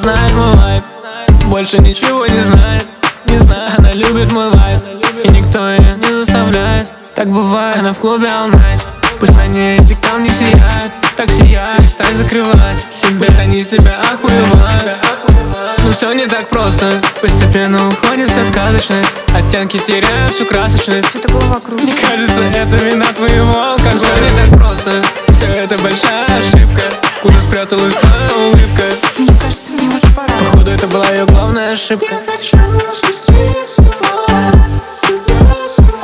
знает мой вайб, больше ничего не знает. Не знаю, она любит мой вайб, и никто ее не заставляет. Так бывает, она в клубе all night. Пусть на ней эти камни сияют, так сияют. Перестань закрывать себя, стани себя охуевать. Но все не так просто, постепенно уходит вся сказочность. Оттенки теряют всю красочность. Это голова кружится. Мне кажется, это вина твоего алкоголя. Все не так просто, все это большая ошибка. Куда спряталась твоя улыбка? Мне кажется, мне уже пора. Походу, это была ее главная ошибка. Я хочу спустить с ума, тебя с ума.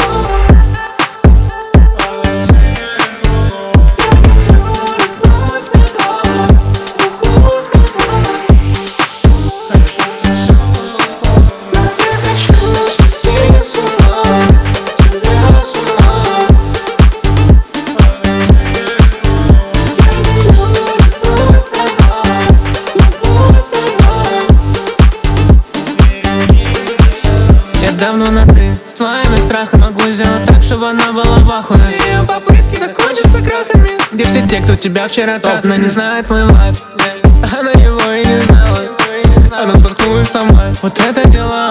Давно на ты, с твоими страхами могу сделать так, чтобы она была в ахуе. Ее попытки закончатся крахами. Где все те, кто тебя вчера топ, но не знает мой вайб. Она его и не знала, она споткнулась сама. Вот это дела.